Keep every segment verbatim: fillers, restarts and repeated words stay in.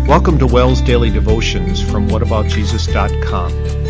Welcome to Wells Daily Devotions from what about jesus dot com.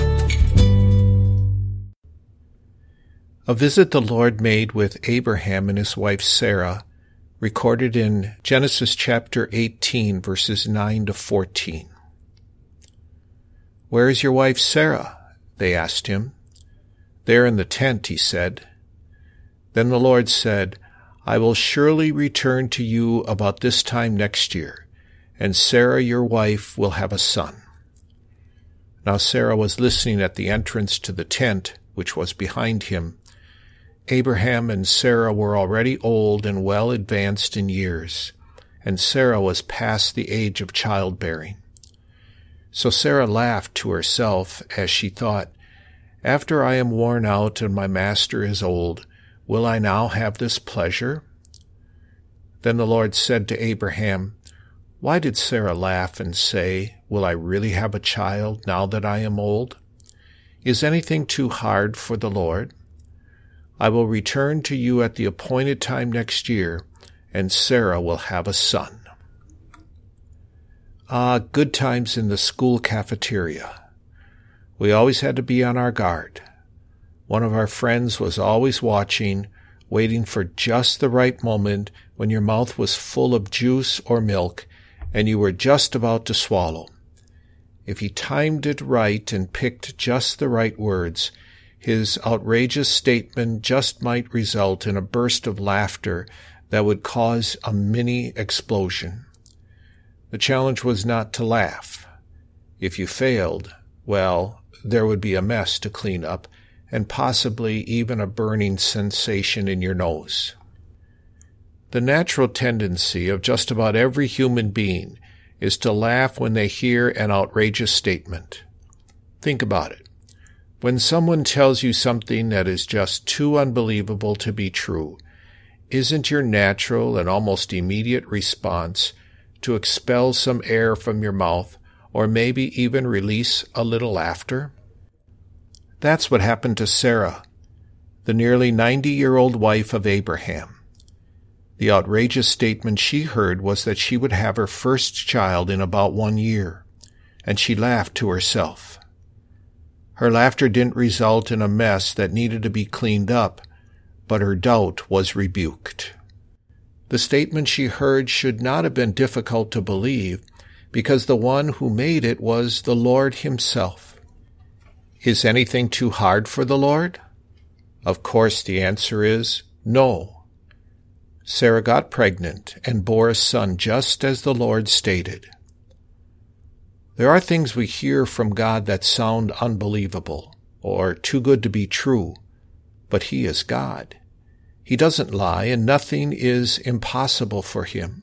A visit the Lord made with Abraham and his wife Sarah, recorded in Genesis chapter eighteen, verses nine to fourteen. "Where is your wife Sarah?" they asked him. "There in the tent," he said. Then the Lord said, "I will surely return to you about this time next year, and Sarah your wife will have a son." Now Sarah was listening at the entrance to the tent, which was behind him. Abraham and Sarah were already old and well advanced in years, and Sarah was past the age of childbearing. So Sarah laughed to herself as she thought, "After I am worn out and my master is old, will I now have this pleasure?" Then the Lord said to Abraham, "Why did Sarah laugh and say, 'Will I really have a child now that I am old?' Is anything too hard for the Lord? I will return to you at the appointed time next year, and Sarah will have a son." Ah, good times in the school cafeteria. We always had to be on our guard. One of our friends was always watching, waiting for just the right moment when your mouth was full of juice or milk and you were just about to swallow. If he timed it right and picked just the right words, his outrageous statement just might result in a burst of laughter that would cause a mini explosion. The challenge was not to laugh. If you failed, well, there would be a mess to clean up, and possibly even a burning sensation in your nose. The natural tendency of just about every human being is to laugh when they hear an outrageous statement. Think about it. When someone tells you something that is just too unbelievable to be true, isn't your natural and almost immediate response to expel some air from your mouth, or maybe even release a little laughter? That's what happened to Sarah, the nearly ninety-year-old wife of Abraham. The outrageous statement she heard was that she would have her first child in about one year, and she laughed to herself. Her laughter didn't result in a mess that needed to be cleaned up, but her doubt was rebuked. The statement she heard should not have been difficult to believe, because the one who made it was the Lord himself. Is anything too hard for the Lord? Of course the answer is no. Sarah got pregnant and bore a son just as the Lord stated. There are things we hear from God that sound unbelievable or too good to be true, but He is God. He doesn't lie, and nothing is impossible for Him.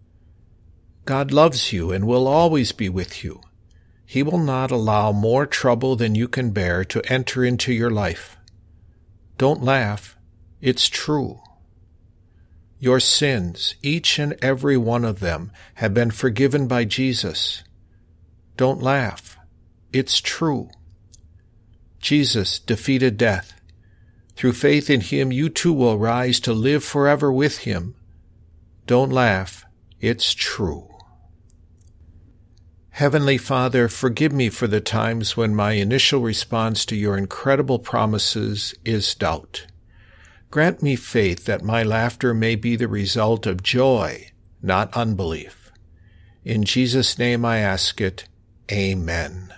God loves you and will always be with you. He will not allow more trouble than you can bear to enter into your life. Don't laugh. It's true. Your sins, each and every one of them, have been forgiven by Jesus. Don't laugh. It's true. Jesus defeated death. Through faith in Him, you too will rise to live forever with Him. Don't laugh. It's true. Heavenly Father, forgive me for the times when my initial response to your incredible promises is doubt. Grant me faith that my laughter may be the result of joy, not unbelief. In Jesus' name I ask it. Amen.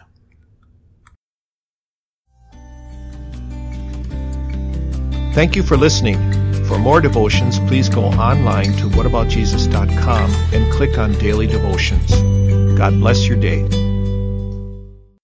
Thank you for listening. For more devotions, please go online to what about jesus dot com and click on Daily Devotions. God bless your day.